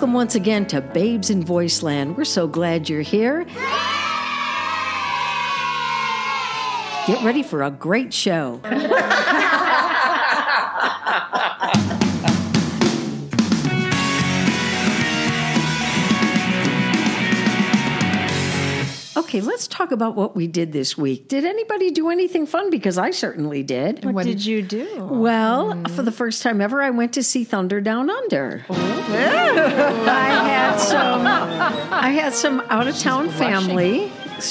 Welcome once again to Babes in Voiceland. We're so glad you're here. Get ready for a great show. Okay, let's talk about what we did this week. Did anybody do anything fun? Because I certainly did. What did you do? Well, for the first time ever, I went to see Thunder Down Under. I had some out-of-town family.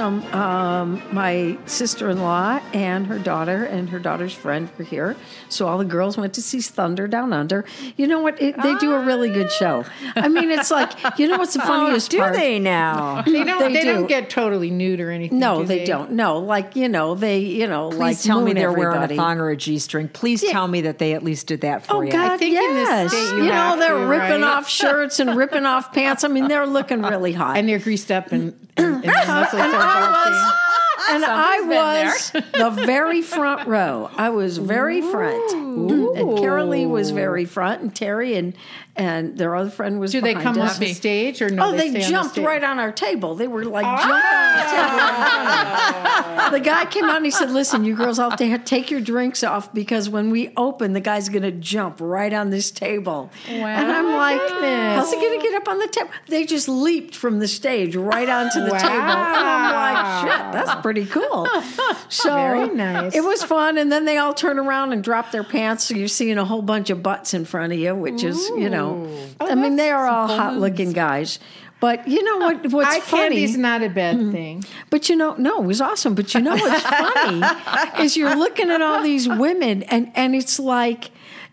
My sister-in-law and her daughter's friend were here. So all the girls went to see Thunder Down Under. You know what? They do a really good show. I mean, it's like, you know what's the funniest part? Do they now? They don't get totally nude or anything. No, they don't. No, like, Please like tell me they're everybody. wearing a thong or a G-string. Please tell me that they at least did that for you. Oh, God, I think in this yes. state you have they're to, ripping right? off shirts and ripping off pants. I mean, they're looking really hot. And they're greased up and the muscles are bulging. And I was the very front row. I was very front. And Carolee was very front, and Terry and their other friend was Do they behind come us. off the stage or no? Oh, they stay on the jumped stage? right on our table. They were like jumping on the table. The guy came out and he said, listen, you girls all have to take your drinks off because when we open, the guy's going to jump right on this table. Wow. And I'm like, Goodness. how's he going to get up on the table? They just leaped from the stage right onto the Wow. table. And I'm like, shit, that's pretty cool. So Very nice. It was fun. And then they all turn around and drop their pants. So you're seeing a whole bunch of butts in front of you, which is, I mean, they are all hot-looking guys. But you know what's Eye funny? candy's not a bad thing. But no, it was awesome. But you know what's funny is you're looking at all these women, and it's like,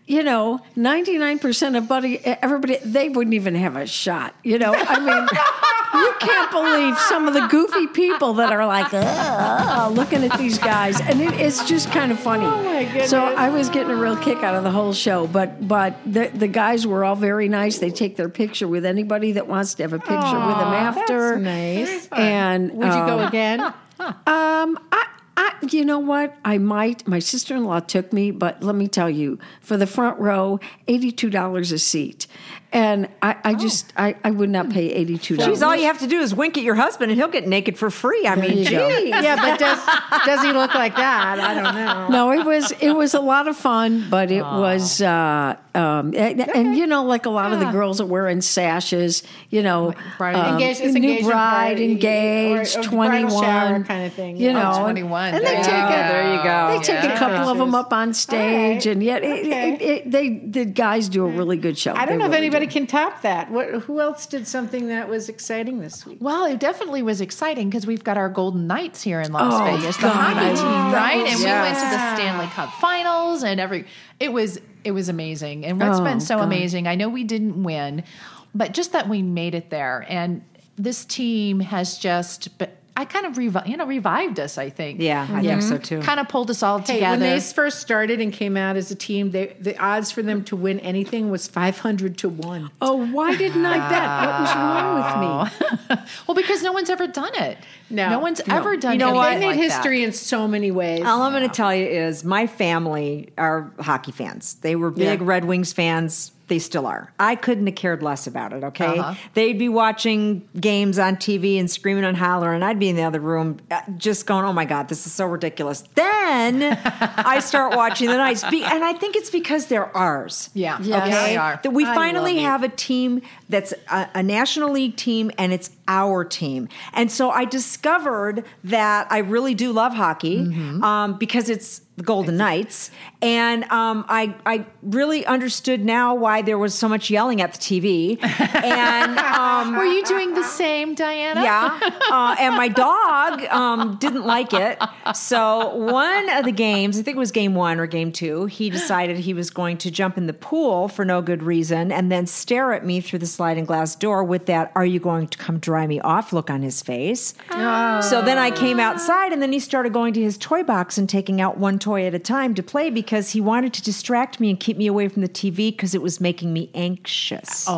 99% of everybody, they wouldn't even have a shot. I mean, you can't believe some of the goofy people that are like, looking at these guys, and it's just kind of funny. Oh my goodness! So I was getting a real kick out of the whole show. But the guys were all very nice. They take their picture with anybody that wants to have a picture with them after. That's nice. And Would you go again? You know what? I might. My sister-in-law took me, but let me tell you, for the front row, $82 a seat. And I would not pay $82. Geez, all you have to do is wink at your husband and he'll get naked for free. I mean, gee. Yeah, but does he look like that? I don't know. No, it was a lot of fun, but it was like a lot of the girls are wearing sashes, Engaged, it's new engagement bride, party, engaged, or 21, bridal shower kind of thing. 21. and they take there you go. They take a couple of them up on stage, right. and yet the guys do a really good show. I don't know if anybody can top that. Who else did something that was exciting this week? Well, it definitely was exciting because we've got our Golden Knights here in Las Vegas, the God, hockey team, right? And we yes. went to the Stanley Cup Finals, and it was amazing. And what's been so amazing, I know we didn't win, but just that we made it there, and this team has just. I kind of revived us, I think. Yeah, I think so too. Kind of pulled us all Hey, together. when they first started and came out as a team, the odds for them to win anything was 500 to 1. Oh, why didn't I bet? What was wrong with me? Well, because no one's ever done it. No. one's ever done You know anything what? They made like history in so many ways. All I'm going to tell you is my family are hockey fans. They were big Red Wings fans. They still are. I couldn't have cared less about it, okay? They'd be watching games on TV and screaming and hollering, and I'd be in the other room just going, oh, my God, this is so ridiculous. Then I start watching the Knights, and I think it's because they're ours. Yeah. Yes. Okay. They are. That we I finally love it. have a team that's a National League team, and it's our team. And so I discovered that I really do love hockey because it's the Golden Knights. And I really understood now why there was so much yelling at the TV. And Were you doing the same, Diana? yeah, and my dog didn't like it. So one of the games, I think it was game 1 or game 2, he decided he was going to jump in the pool for no good reason and then stare at me through the sliding glass door with that, "Are you going to come dry dry me off look on his face. So then I came outside, and then he started going to his toy box and taking out one toy at a time to play because he wanted to distract me and keep me away from the TV because it was making me anxious.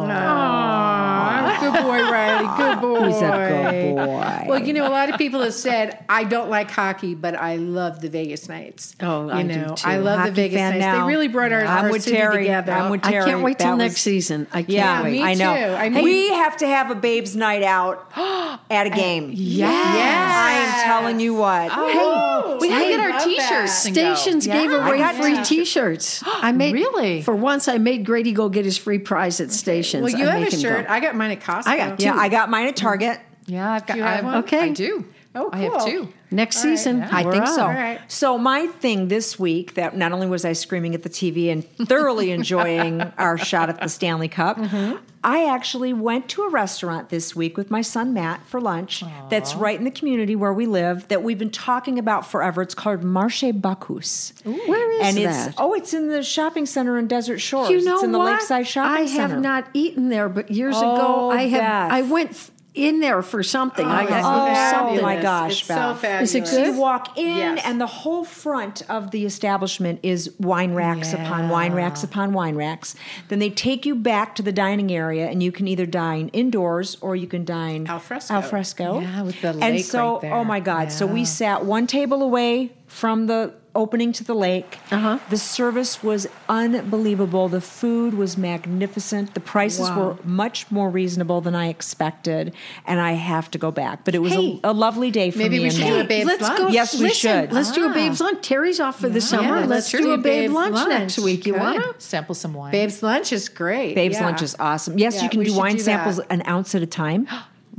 Good boy, Riley. Good boy. He's a good boy. Well, you know, a lot of people have said, I don't like hockey, but I love the Vegas Nights. Oh, I do too. I love Hockey the Vegas fan Nights. now. They really brought our with city Terry. together. I'm with I Terry. can't wait till That next was- season. I can't Yeah, wait. me I know. too. I mean- we have to have a Babes Night out at a game. Yes. I am telling you what. Oh, We gotta I get our love T-shirts. that. and go. Stations Yeah. gave away got free to. T-shirts. I made Really? for once. I made Grady go get his free prize at Stations. Well, you I have make a him shirt. go. I got mine at Costco. I got Yeah, two. I got mine at Target. Yeah, I've got. Do you have one? Okay. I do. Oh, I have cool. two. Next season. I we're think on. so. All right. So my thing this week, that not only was I screaming at the TV and thoroughly enjoying our shot at the Stanley Cup, I actually went to a restaurant this week with my son Matt for lunch. That's right in the community where we live. That we've been talking about forever. It's called Marché Bacchus. Where is and that? it's in the shopping center in Desert Shores. You know it's in the what? Lakeside Shopping I Center. have not eaten there, but years Oh, ago Beth. I went in there for something. I got Fabulous. something. Oh my gosh, It's so Beth. fabulous. Is it So good? you walk in, Yes. and the whole front of the establishment is wine racks upon wine racks upon wine racks. Then they take you back to the dining area, and you can either dine indoors or you can dine Al fresco. Al fresco. Yeah, with the And lake so, right there. oh my God! So we sat one table away from the opening to the lake. The service was unbelievable. The food was magnificent. The prices were much more reasonable than I expected, and I have to go back. But it was Hey, a lovely day for maybe me we and should do Matt. a Babes Let's lunch. go. Yes, we should. Let's do a Babes lunch. Terry's off for the summer. Let's let's do do a Babes Babes lunch lunch. next week. You Good. want to? Sample some wine. Babes lunch is great. Babes Yeah. lunch is awesome. Yes, Yeah, you can we do should wine do samples that. an ounce at a time.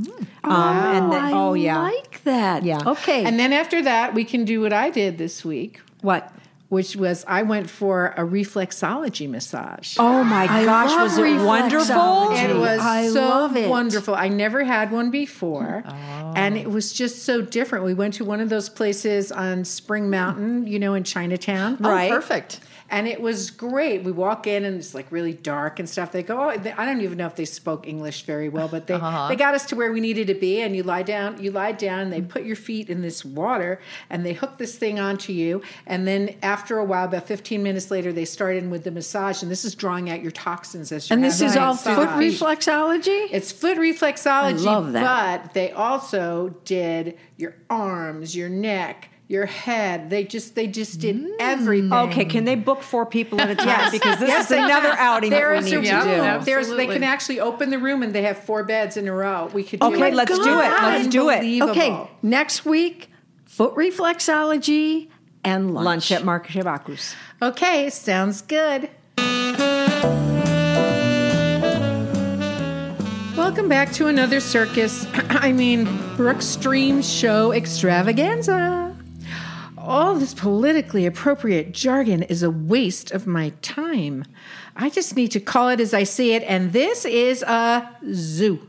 I yeah. like that. Yeah. Okay. And then after that, we can do what I did this week, what? which was I went for a reflexology massage. Oh my I gosh, love was it wonderful? reflexology. It was I so love it. wonderful. I never had one before. And it was just so different. We went to one of those places on Spring Mountain, you know, in Chinatown. Right. Perfect. And it was great. We walk in and it's like really dark and stuff. They go, I don't even know if they spoke English very well, but they got us to where we needed to be. And you lie down, and they put your feet in this water and they hook this thing onto you. And then after a while, about 15 minutes later, they start in with the massage. And this is drawing out your toxins as you're And this is having all massage. foot reflexology? It's foot reflexology. I love that. But they also did your arms, your neck, your head. They just did everything. Okay, can they book 4 people at a time? Yes. Because this Yes, is they another can. outing that we There's need a to room. do. There's, they Absolutely. can actually open the room and they have 4 beds in a row. We could do Okay, it. let's do it. Let's do it. Unbelievable. Okay, next week, foot reflexology and lunch. Lunch at Marché Bacchus. Okay, sounds good. Welcome back to another circus. Brooke Stream Show extravaganza. All this politically appropriate jargon is a waste of my time. I just need to call it as I see it, and this is a zoo.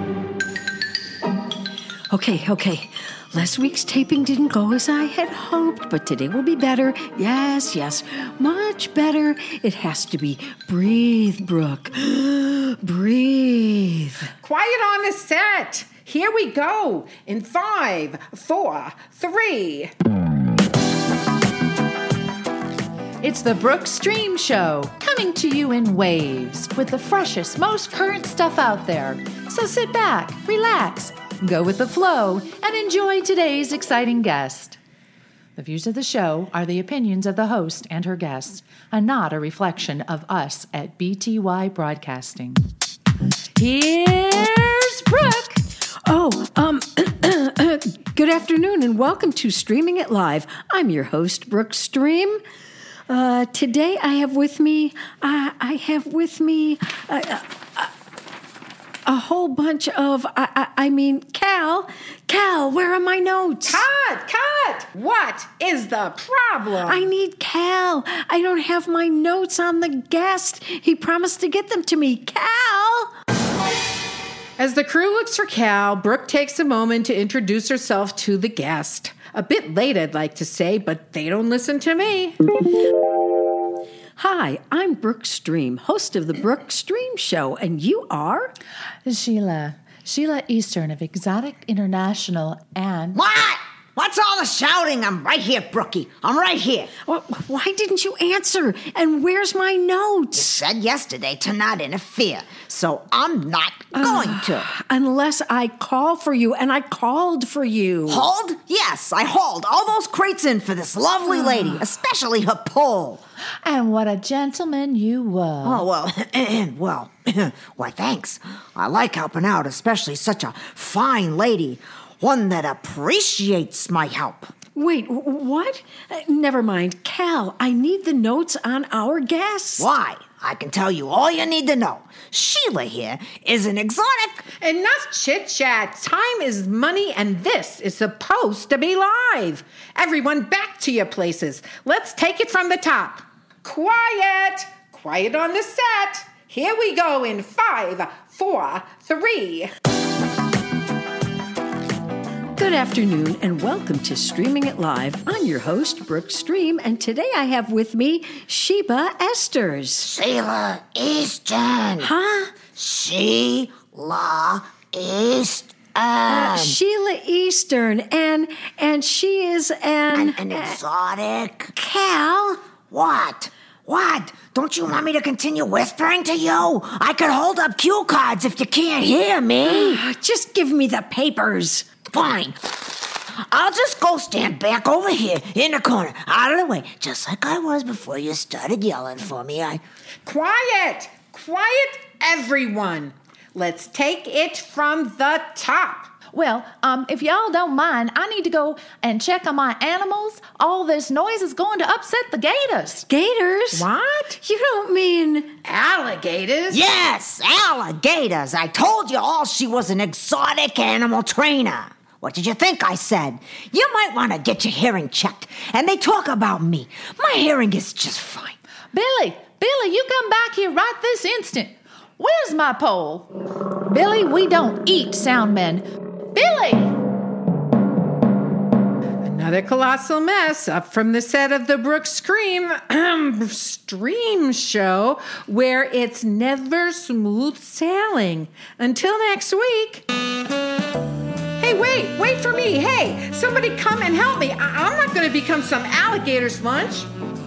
Okay. Last week's taping didn't go as I had hoped, but today will be better. Yes, much better. It has to be. Breathe, Brooke. Breathe. Quiet on the set. Here we go. In 5, 4, 3. It's the Brooke Stream Show, coming to you in waves with the freshest, most current stuff out there. So sit back, relax, go with the flow, and enjoy today's exciting guest. The views of the show are the opinions of the host and her guests, and not a reflection of us at BTY Broadcasting. Here's Brooke. Good afternoon and welcome to Streaming It Live. I'm your host, Brooke Stream. Today I have with me a whole bunch of, Cal, where are my notes? Cut! What is the problem? I need Cal. I don't have my notes on the guest. He promised to get them to me. Cal! As the crew looks for Cal, Brooke takes a moment to introduce herself to the guest. A bit late, I'd like to say, but they don't listen to me. Hi, I'm Brooke Stream, host of the Brooke Stream Show, and you are? Sheila. Sheila Eastern of Exotic International and... What? What's all the shouting? I'm right here, Brookie. I'm right here. Well, why didn't you answer? And where's my notes? Said yesterday to not interfere, so I'm not going to. Unless I call for you, and I called for you. Hauled? Yes, I hauled all those crates in for this lovely lady, especially her pole. And what a gentleman you were. Oh, well, why, thanks. I like helping out, especially such a fine lady. One that appreciates my help. Wait, what? Never mind. Cal, I need the notes on our guests. Why? I can tell you all you need to know. Sheila here is an exotic... Enough chit-chat. Time is money, and this is supposed to be live. Everyone back to your places. Let's take it from the top. Quiet. Quiet on the set. Here we go in 5, 4, 3... Good afternoon and welcome to Streaming It Live. I'm your host, Brooke Stream, and today I have with me Sheba Esters. Sheila Eastern. Huh? Sheila Eastern. Sheila Eastern, and she is An exotic. Cal. What? What? Don't you want me to continue whispering to you? I could hold up cue cards if you can't hear me. Just give me the papers. Fine. I'll just go stand back over here in the corner, out of the way, just like I was before you started yelling for me. Quiet! Quiet, everyone! Let's take it from the top. Well, if y'all don't mind, I need to go and check on my animals. All this noise is going to upset the gators. Gators? What? You don't mean... Alligators? Yes, alligators. I told you all she was an exotic animal trainer. What did you think I said? You might want to get your hearing checked. And they talk about me. My hearing is just fine. Billy, you come back here right this instant. Where's my pole? Billy, we don't eat sound men. Billy! Another colossal mess up from the set of the Brooke Stream show, where it's never smooth sailing. Until next week. Hey, wait for me. Hey, somebody come and help me. I'm not going to become some alligator's lunch.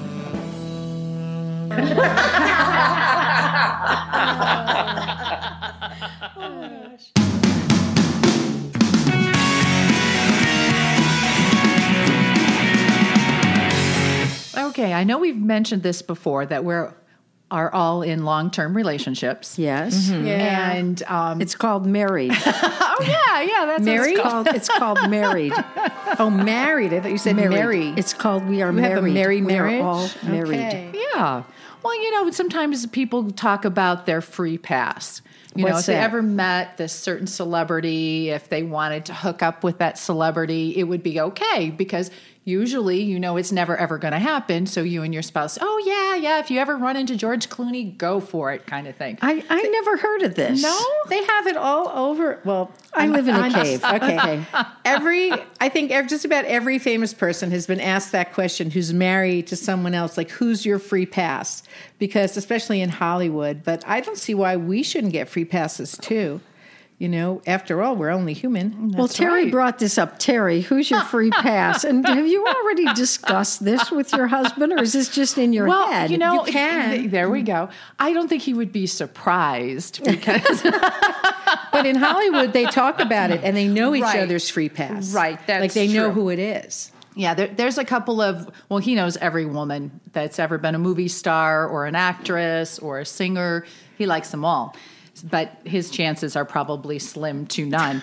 Okay, I know we've mentioned this before, that we're all in long-term relationships. Yes. Mm-hmm. Yeah. And It's called married. oh yeah, that's Married? what It's called married. Oh, married. I thought you said married. It's called we are You have married. a married We are marriage? all married. Okay. Yeah. Well, sometimes people talk about their free pass. What's if they that? ever met this certain celebrity, if they wanted to hook up with that celebrity, it would be okay because usually, it's never ever going to happen. So you and your spouse, oh yeah, if you ever run into George Clooney, go for it kind of thing. I never heard of this. No, they have it all over. Well, I live in a cave. Okay. I think just about every famous person has been asked that question, who's married to someone else, like, who's your free pass? Because especially in Hollywood, but I don't see why we shouldn't get free passes too. After all, we're only human. Well, Terry right. brought this up. Terry, who's your free pass? And have you already discussed this with your husband, or is this just in your head? You can. There we go. I don't think he would be surprised because... But in Hollywood, they talk about it, and they know each Right. other's free pass. Right, that's like they know true. who it is. Yeah, there's a couple of, he knows every woman that's ever been a movie star or an actress or a singer. He likes them all. But his chances are probably slim to none,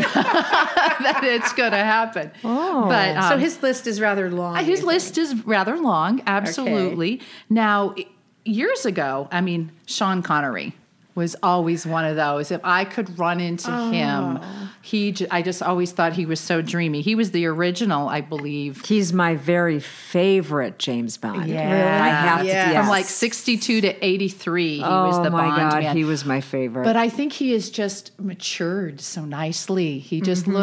that it's going to happen. Oh. But, So his list is rather long. his list is rather long, absolutely. Okay. Now, years ago, Sean Connery was always one of those. If I could run into him, I just always thought he was so dreamy. He was the original, I believe. He's my very favorite James Bond. Yeah. I have to. Yes. Yes. From like 62 to 83, he was the Oh my Bond God, man. he was my favorite. But I think he has just matured so nicely. He just looks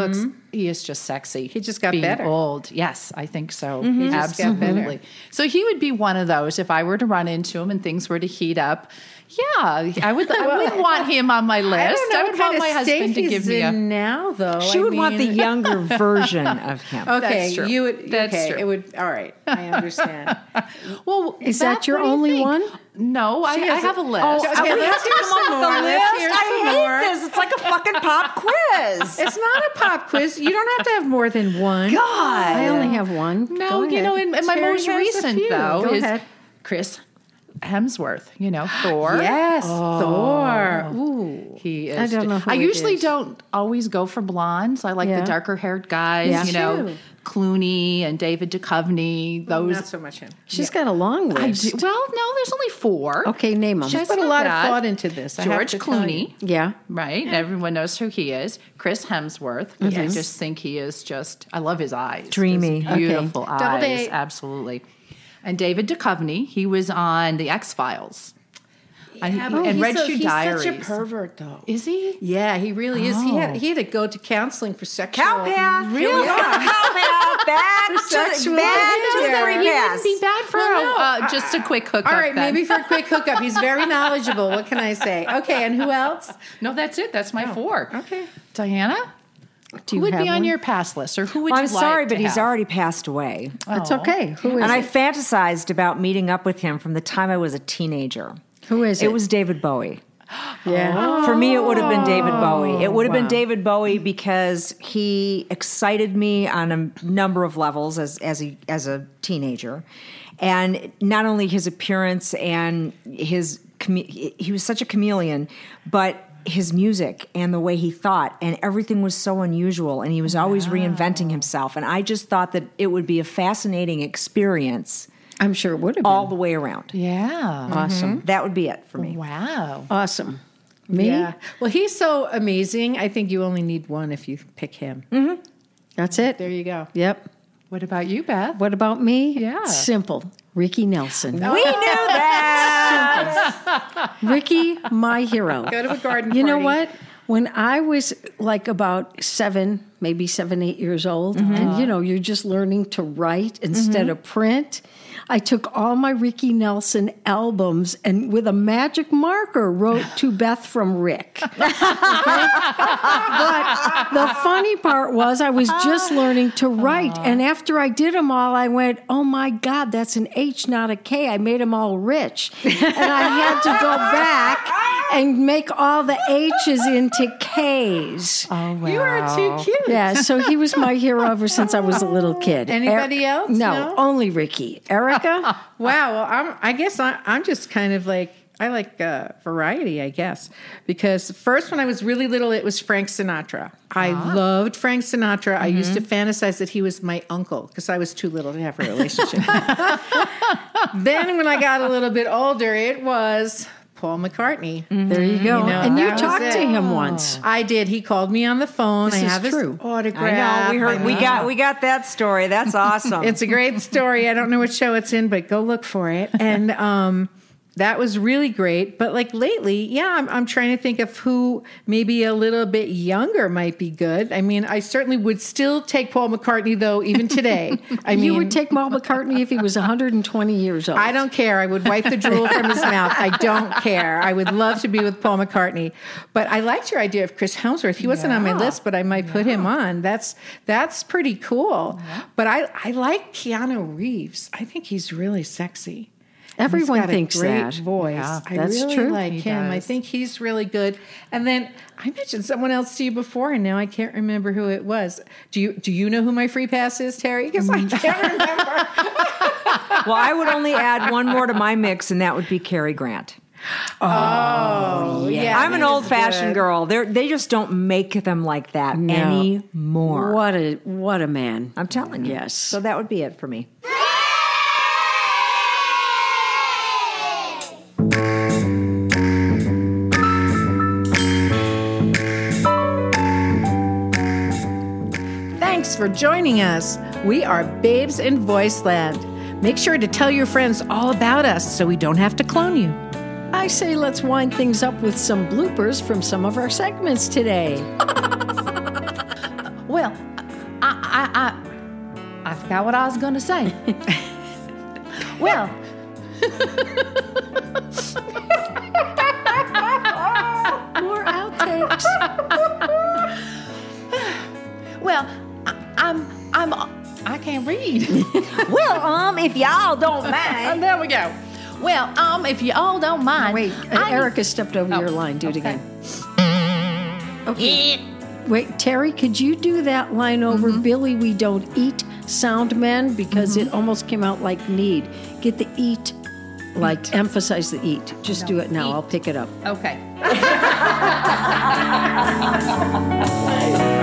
He is just sexy. He just got being better. old. Yes, I think so. He just got better. Absolutely. So he would be one of those if I were to run into him and things were to heat up. Yeah, I would want him on my list. I don't know I what would kind want of my husband state to he's give me a. in now, though. She would want the younger version of him. Okay, That's true. you would. That's okay, true. it would. All right, I understand. Well, Is that your what do you only think? one? No, I has have a list. Okay, let's hear some more. Let's hear some more. I hate this. It's like a fucking pop quiz. It's not a pop quiz. You don't have to have more than one. God. I only have one. No, Go you know, ahead. and my Terry most has a recent few. though Go is ahead. Chris Hemsworth. You know, Thor. Yes, Thor. Ooh. He is. I don't know who I it usually is. don't always go for blondes. I like Yeah. the darker haired guys. Yeah. You know, True. Clooney and David Duchovny. Those. Not so much him. She's got a long I list. do, well, no, there's only 4. Okay, name them. Just Put a not lot bad. of thought into this. I have George to tell Clooney. you. Yeah. Right? Everyone knows who he is. Chris Hemsworth. I just think he is just, I love his eyes. Dreamy. His beautiful eyes. Doubleday. Absolutely. And David Duchovny, he was on The X-Files. And Red Shoe Diaries. He's such a pervert, though. Is he? Yeah, he really is. He had to go to counseling for sexual. Cowpath. Really? Cowpath. Back to sexual the behavior. free He pass. wouldn't be bad for just a quick hookup. All right, then. maybe for a quick hookup. He's very knowledgeable. What can I say? Okay, and who else? No, that's it. That's my 4. Okay. Diana? Do Who you would have be on one? your pass list, or who would Well, you I'm like sorry, to but he's have? already passed away. It's okay. Who is And I it? fantasized about meeting up with him from the time I was a teenager. Who is it? It was David Bowie. Yeah. For me, it would have been David Bowie. It would have wow. been David Bowie because he excited me on a number of levels as a teenager, and not only his appearance and he was such a chameleon, but his music and the way he thought, and everything was so unusual, and he was always reinventing himself. And I just thought that it would be a fascinating experience I'm sure it would have been. all the way around. Yeah. Awesome. That would be it for me. Wow. Awesome. Me? Yeah. Well, he's so amazing. I think you only need one if you pick him. That's it. There you go. Yep. What about you, Beth? What about me? Yeah. Simple. Ricky Nelson. We knew that. Ricky, my hero. Go to a garden You know party. what? When I was like about 7, maybe 7, 8 years old, and you're just learning to write instead of print, I took all my Ricky Nelson albums and with a magic marker wrote to Beth from Rick. But the funny part was I was just learning to write. And after I did them all, I went, oh my God, that's an H, not a K. I made them all rich. And I had to go back and make all the H's into K's. Oh, wow. You are too cute. Yeah, so he was my hero ever since I was a little kid. Anybody else? No, No? only Ricky. Erica? Wow. Well, I guess I'm just kind of like, I like variety, I guess. Because first, when I was really little, it was Frank Sinatra. I loved Frank Sinatra. I used to fantasize that he was my uncle because I was too little to have a relationship. Then when I got a little bit older, it was Paul McCartney. There you go. You know, and you that was talked to it. him once. I did. He called me on the phone. This I is have true. his autograph. I know. We heard. We got that story. That's awesome. It's a great story. I don't know what show it's in, but go look for it. And that was really great. But like lately, yeah, I'm trying to think of who maybe a little bit younger might be good. I mean, I certainly would still take Paul McCartney, though, even today. I mean, You would take Paul McCartney if he was 120 years old. I don't care. I would wipe the drool from his mouth. I don't care. I would love to be with Paul McCartney. But I liked your idea of Chris Hemsworth. He wasn't on my list, but I might put him on. That's pretty cool. But I like Keanu Reeves. I think he's really sexy. Everyone He's got thinks a great that. voice. Yeah, I that's really true. like He him. I does. think he's really good. And then I mentioned someone else to you before, and now I can't remember who it was. Do you know who my free pass is, Terry? Because I can't remember. Well, I would only add one more to my mix, and that would be Cary Grant. Oh, yeah. I'm an he's old-fashioned good. girl. They just don't make them like that anymore. What a man. I'm telling you. Yes. So that would be it for me. Thanks for joining us. We are Babes in Voiceland. Make sure to tell your friends all about us so we don't have to clone you. I say let's wind things up with some bloopers from some of our segments today. Well, I forgot what I was going to say. Well. More outtakes. Well, I can't read. Well, if y'all don't mind. There we go. Well, if you all don't mind. Wait, Erica stepped over your line. Do it again. Okay. Wait, Terry, could you do that line over? Billy, we don't eat sound men, because it almost came out like need. Get the eat, like emphasize the eat. Just do it now. I'll pick it up. Okay.